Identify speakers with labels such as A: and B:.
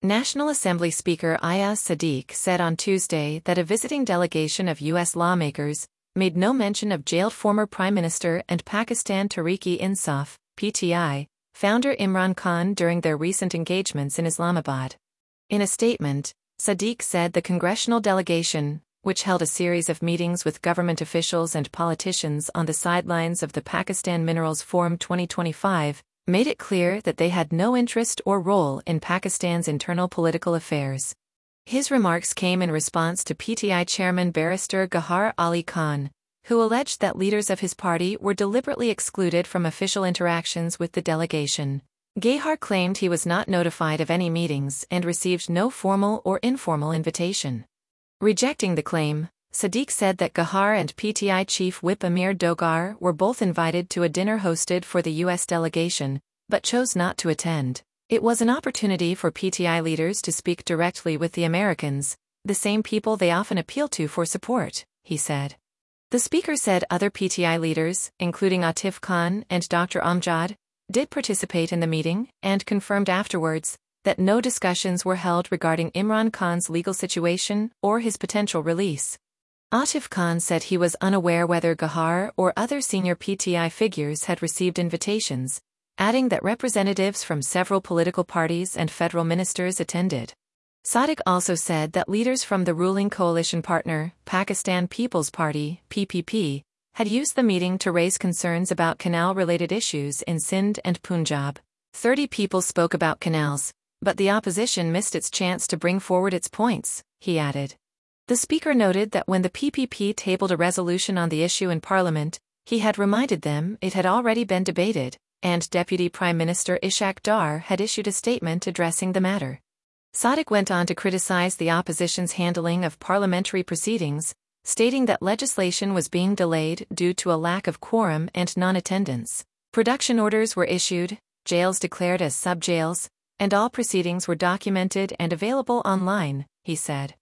A: National Assembly Speaker Ayaz Sadiq said on Tuesday that a visiting delegation of U.S. lawmakers made no mention of jailed former Prime Minister and Pakistan Tehreek-e-Insaf (PTI) founder Imran Khan during their recent engagements in Islamabad. In a statement, Sadiq said the congressional delegation, which held a series of meetings with government officials and politicians on the sidelines of the Pakistan Minerals Forum 2025, made it clear that they had no interest or role in Pakistan's internal political affairs. His remarks came in response to PTI chairman Barrister Gauhar Ali Khan, who alleged that leaders of his party were deliberately excluded from official interactions with the delegation. Gauhar claimed he was not notified of any meetings and received no formal or informal invitation. Rejecting the claim, Sadiq said that Gauhar and PTI chief whip Amir Dogar were both invited to a dinner hosted for the U.S. delegation, but chose not to attend. It was an opportunity for PTI leaders to speak directly with the Americans, the same people they often appeal to for support, he said. The speaker said other PTI leaders, including Atif Khan and Dr. Amjad, did participate in the meeting and confirmed afterwards that no discussions were held regarding Imran Khan's legal situation or his potential release. Atif Khan said he was unaware whether Gauhar or other senior PTI figures had received invitations, adding that representatives from several political parties and federal ministers attended. Sadiq also said that leaders from the ruling coalition partner, Pakistan People's Party (PPP), had used the meeting to raise concerns about canal-related issues in Sindh and Punjab. 30 people spoke about canals, but the opposition missed its chance to bring forward its points, he added. The speaker noted that when the PPP tabled a resolution on the issue in Parliament, he had reminded them it had already been debated, and Deputy Prime Minister Ishaq Dar had issued a statement addressing the matter. Sadiq went on to criticize the opposition's handling of parliamentary proceedings, stating that legislation was being delayed due to a lack of quorum and non-attendance. Production orders were issued, jails declared as sub-jails, and all proceedings were documented and available online, he said.